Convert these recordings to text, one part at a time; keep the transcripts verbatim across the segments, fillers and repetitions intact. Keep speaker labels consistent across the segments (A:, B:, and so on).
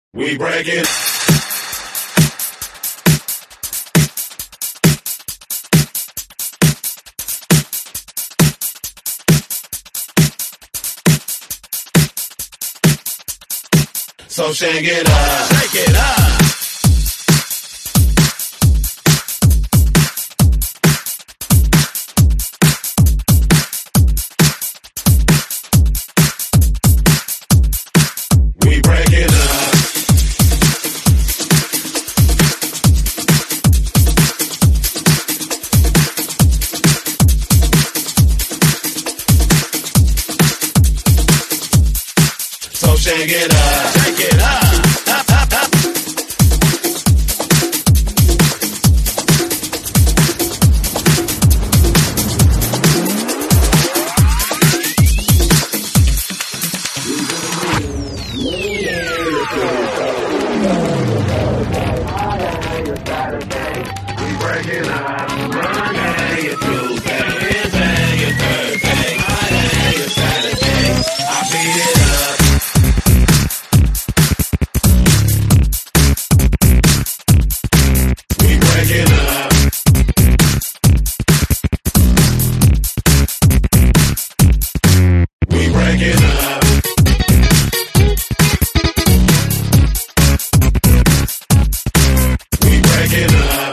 A: We break it. So shake it up, shake it up. We break it up. So shake it up, shake it up, up, up, up. We break it up. Monday, your Tuesday, Wednesday, your Thursday, Friday, your Saturday. I beat it up. We break it up. We break it up. We break it up.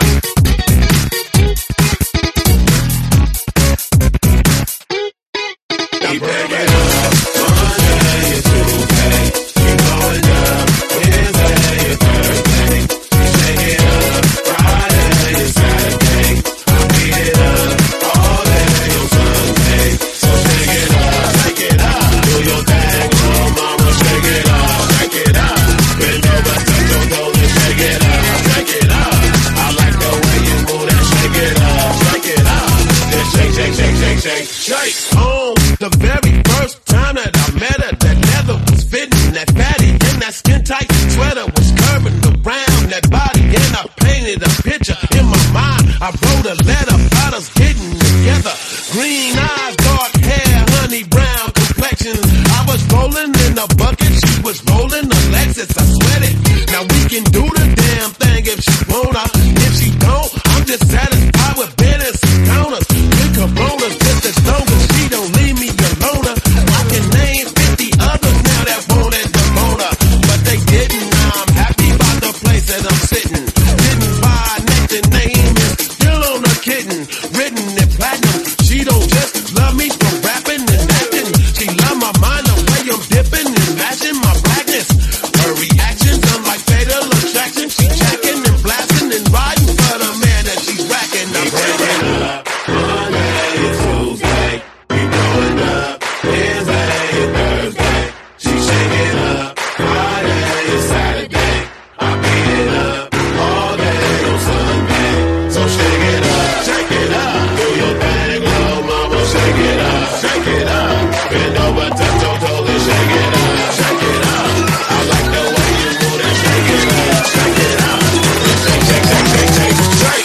A: We break it up. Monday and Tuesday, you going up. Wednesday and Thursday, shake it up. Friday and Saturday, I beat it up. All day on Sunday, so shake it up, shake it up. Do your thing, little mama, shake it up, shake it up. Bend over, touch your toes and shake it up, shake it up. I like the way you move that, shake it up, shake it up. Then shake, shake, shake, shake, shake, shake.
B: On the very first time that I met her, that leather was fitting, that fatty and that skin tight sweater was curving around that body, and I painted a picture in my mind. I wrote a letter about us getting together. Green eyes, dark hair, honey brown complexion. I was rolling in a bucket, she was rolling a Lexus. I sweat it. Now we can do the damn thing if she wanna. If she don't, I'm just satisfied with being in some counters. Good Coronas, just as long as she don't leave me alone. I can name fifty others now that wanted the boner, but they didn't. Now I'm happy about the place that I'm sitting. Didn't buy nothing, name is still on the kitten. Written in platinum, she don't just love me for rapping and acting. She love my mind, the way I'm dipping and mashing my blackness. Her reactions unlike fatal attraction. She jacking and blasting and riding for the man that she's racking. I'm breaking up.
A: Monday and Tuesday, we going up. Wednesday and Thursday, she shaking up. Friday and Saturday, I beat it up. All day on Sunday, so shake it up, shake it up. Do your thing, little mama, shake it up, shake it up. Bend over, touch your toes and shake it up, shake it up. I like the way you move that, shake it up, shake it up. Shake, shake, shake, shake, shake, shake.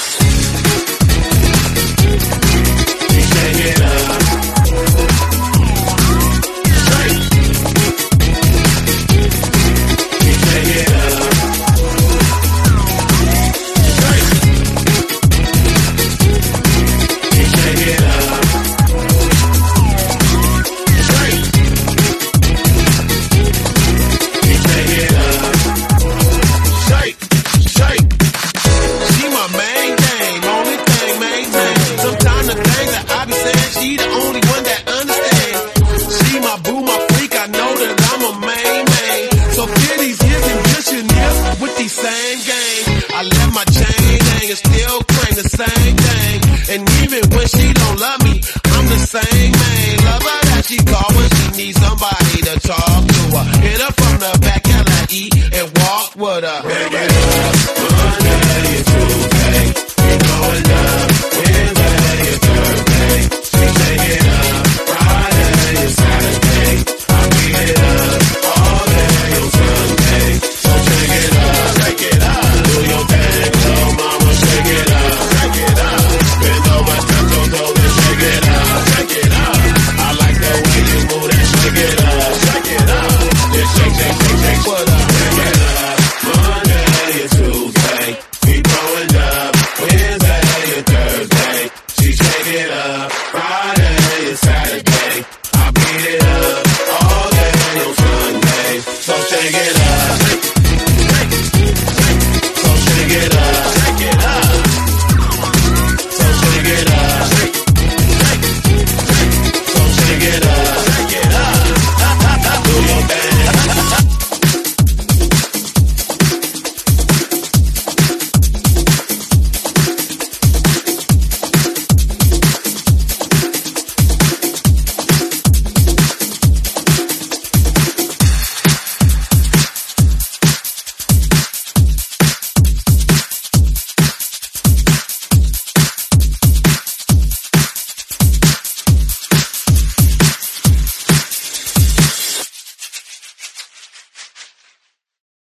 A: We shake it up. Shake. We shake it up. Shake. We shake it up. Shake. We shake it up. Shake, shake.
B: She my main thing, only thing, main thing. Sometimes the things that I be saying, she the only one that understands. She my boo, my freak, I know that I'm a main man. So get these years and pushing years with these same games. I let my chain hang and still claim the same thing. And even when she don't love me, I'm the same man. Love her that she call when she needs somebody to talk to her. Hit her from the back, L I E, and walk with her.
A: Break it up. Monday and Tuesday, we going up. Wednesday and Thursday, she shake it up. Friday and Saturday, I beat it up. All day on Sunday, so shake it up, shake it up. Do your thing, little mama, shake it up, shake it up. Bend over, touch your toes and shake it up, shake it up. I like the way you move that, shake it up, shake it up. Then shake, shake, shake, shake, what up? Shake it up.
B: shake it up.